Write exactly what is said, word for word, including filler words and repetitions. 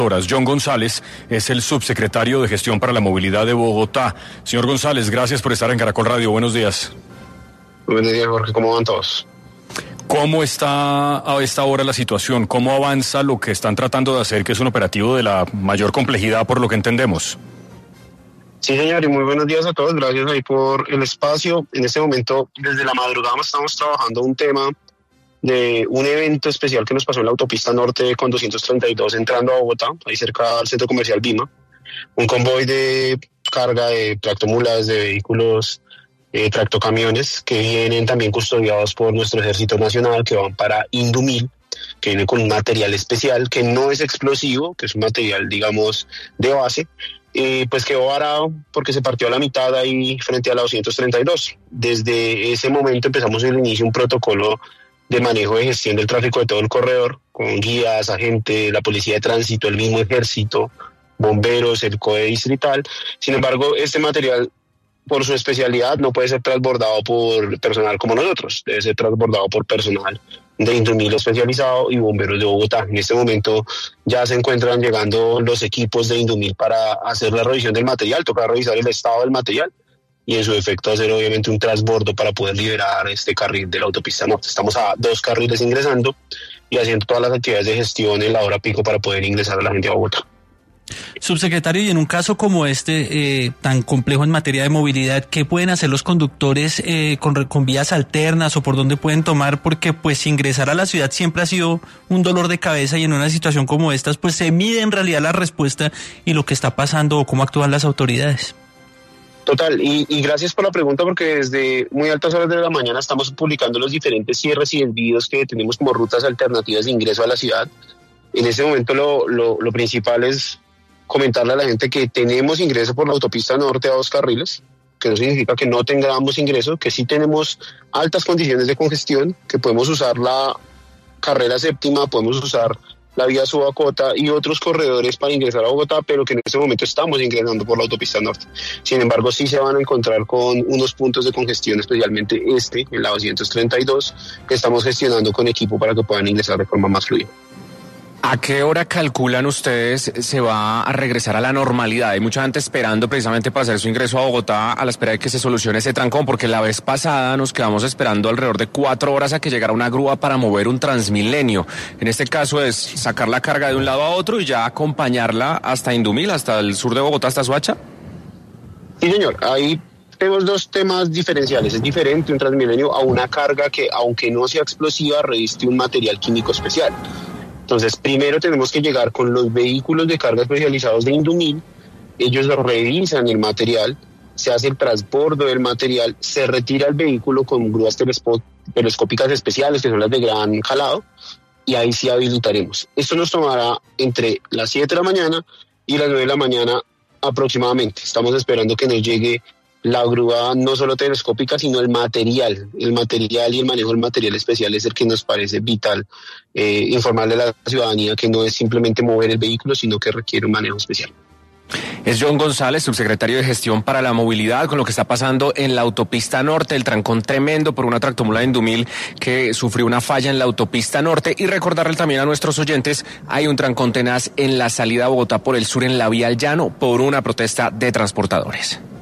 horas. John González es el subsecretario de Gestión para la Movilidad de Bogotá. Señor González, gracias por estar en Caracol Radio. Buenos días. Buenos días, Jorge. ¿Cómo van todos? ¿Cómo está a esta hora la situación? ¿Cómo avanza lo que están tratando de hacer, que es un operativo de la mayor complejidad por lo que entendemos? Sí, señor, y muy buenos días a todos. Gracias ahí por el espacio. En este momento, desde la madrugada estamos trabajando un tema de un evento especial que nos pasó en la autopista norte con doscientos treinta y dos entrando a Bogotá, ahí cerca al centro comercial Vima. Un convoy de carga de tractomulas, de vehículos, eh, tractocamiones que vienen también custodiados por nuestro Ejército Nacional, que van para Indumil, que viene con un material especial que no es explosivo, que es un material, digamos, de base, y pues quedó varado porque se partió a la mitad ahí frente a la doscientos treinta y dos. Desde ese momento empezamos el inicio un protocolo de manejo de gestión del tráfico de todo el corredor, con guías, agentes, la policía de tránsito, el mismo ejército, bomberos, el C O E distrital. Sin embargo, este material, por su especialidad, no puede ser transbordado por personal como nosotros, debe ser transbordado por personal de Indumil especializado y bomberos de Bogotá. En este momento ya se encuentran llegando los equipos de Indumil para hacer la revisión del material, toca revisar el estado del material y en su efecto hacer obviamente un transbordo para poder liberar este carril de la autopista norte. Estamos a dos carriles ingresando y haciendo todas las actividades de gestión en la hora pico para poder ingresar a la gente a Bogotá. Subsecretario, y en un caso como este, eh, tan complejo en materia de movilidad, ¿qué pueden hacer los conductores eh, con, con vías alternas o por dónde pueden tomar? Porque pues ingresar a la ciudad siempre ha sido un dolor de cabeza y en una situación como estas pues se mide en realidad la respuesta y lo que está pasando o cómo actúan las autoridades. Total, y, y gracias por la pregunta, porque desde muy altas horas de la mañana estamos publicando los diferentes cierres y desvíos que tenemos como rutas alternativas de ingreso a la ciudad. En este momento lo, lo, lo principal es comentarle a la gente que tenemos ingreso por la autopista norte a dos carriles, que no significa que no tengamos ingreso, que sí tenemos altas condiciones de congestión, que podemos usar la carrera séptima, podemos usar la vía Subacota y otros corredores para ingresar a Bogotá, pero que en este momento estamos ingresando por la autopista norte. Sin embargo, sí se van a encontrar con unos puntos de congestión, especialmente este, en la doscientos treinta y dos, que estamos gestionando con equipo para que puedan ingresar de forma más fluida. ¿A qué hora calculan ustedes se va a regresar a la normalidad? Hay mucha gente esperando precisamente para hacer su ingreso a Bogotá a la espera de que se solucione ese trancón, porque la vez pasada nos quedamos esperando alrededor de cuatro horas a que llegara una grúa para mover un Transmilenio. En este caso es sacar la carga de un lado a otro y ya acompañarla hasta Indumil, hasta el sur de Bogotá, hasta Soacha. Sí, señor, ahí tenemos dos temas diferenciales. Es diferente un Transmilenio a una carga que, aunque no sea explosiva, reviste un material químico especial. Entonces, primero tenemos que llegar con los vehículos de carga especializados de Indumil, ellos revisan el material, se hace el transbordo del material, se retira el vehículo con grúas telespo- telescópicas especiales, que son las de gran calado, y ahí sí habilitaremos. Esto nos tomará entre las siete de la mañana y las nueve de la mañana aproximadamente. Estamos esperando que nos llegue la grúa no solo telescópica, sino el material. El material y el manejo del material especial es el que nos parece vital eh, informarle a la ciudadanía que no es simplemente mover el vehículo, sino que requiere un manejo especial. Es John González, subsecretario de Gestión para la Movilidad, con lo que está pasando en la autopista norte, el trancón tremendo por una tractomula de Indumil que sufrió una falla en la autopista norte. Y recordarle también a nuestros oyentes, hay un trancón tenaz en la salida a Bogotá por el sur en la vía al Llano por una protesta de transportadores.